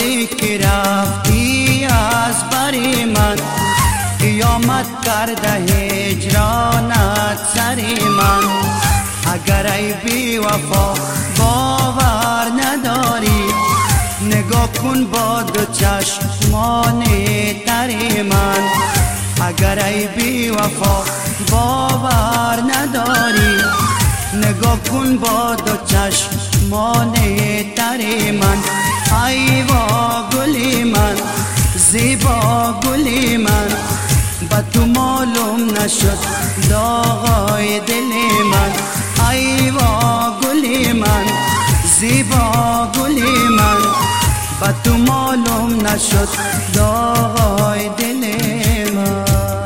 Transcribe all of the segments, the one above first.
لحظه‌ای که رفتی از بر من، قیامت کرده هجرانت سر من. اگر ای بی وفا باور نداری، نگاه کن با دو چشمان تر من. اگر ای بی وفا باور نداری، نگاه کن با دو چشمان تر من. ای وا گلی من، زیبا گلی من، با تو معلوم نشد داغای دل من. ای وا گلی من، زیبا گلی من، با تو معلوم نشد داغای دل من.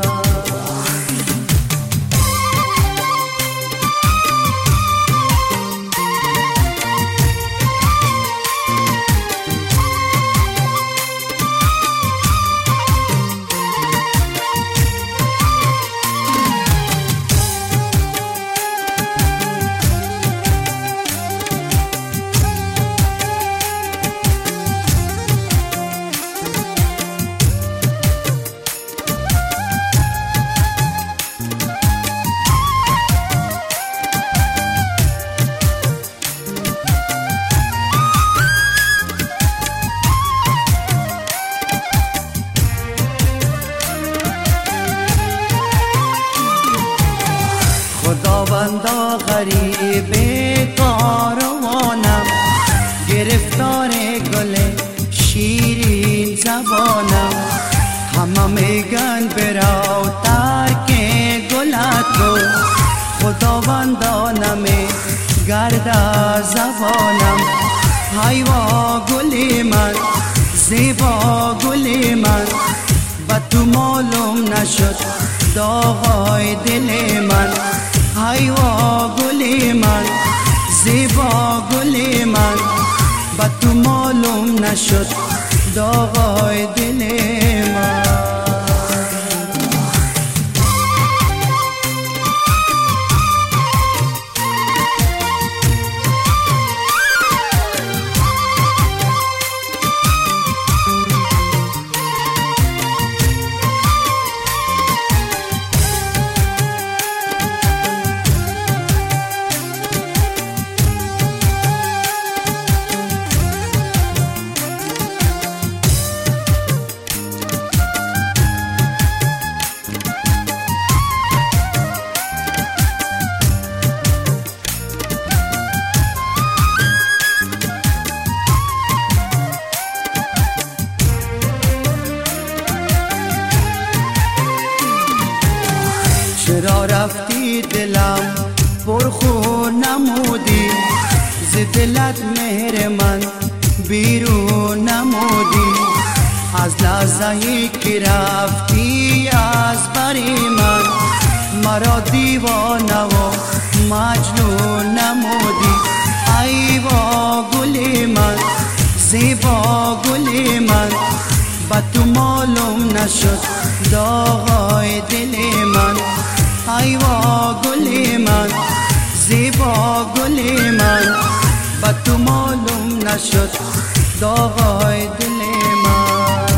خداوندا غریب کاروانم، گرفتار گل شیرین زبانم. همه میگن برو ترک گلت رو، خداوندا نمیگرد زبانم. ای وا گلی من، زیبا گلی من، با تو معلوم نشد داغای دل من. ای وا گلی من، زیبا گلی من، با تو معلوم نشد داغای دل من. چرا رفتی دلم پرخون نمودی، ز دلت مهر من بیرون نمودی. از لحظه‌ای که رفتی از بر من، مرا دیوانه و مجنون نمودی. ای وا گلی من، زیبا گلی من، با تو معلوم نشد داغای دل من. ای وا گلی من، زیبا گلی من، با تو معلوم نشد داغای دل من.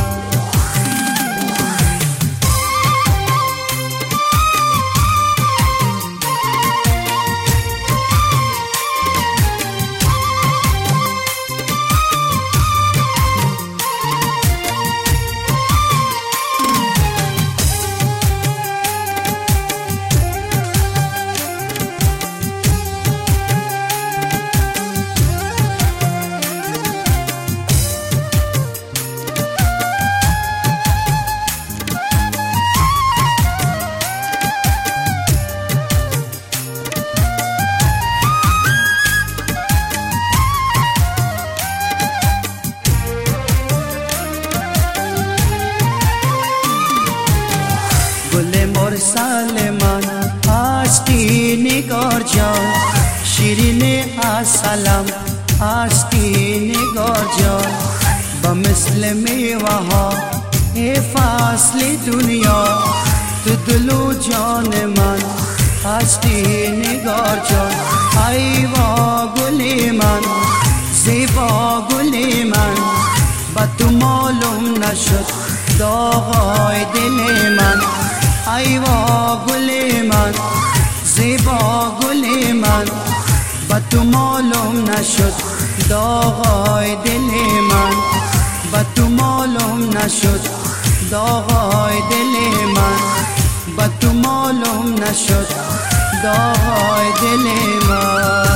مرسل من هستی نگار جان، شیرین اصلم هستی نگار جان. با مثل میوه ها فصل دنیا، تو دل و جان من هستی نگار جان. ای وا گلی من، زیبا گلی من، با تو معلوم نشد داغای دل من. ای وا گل من زیبا گل من، با تو معلوم نشد داغای دل من. با تو معلوم نشد داغای دل من. با تو معلوم نشد داغای دل من.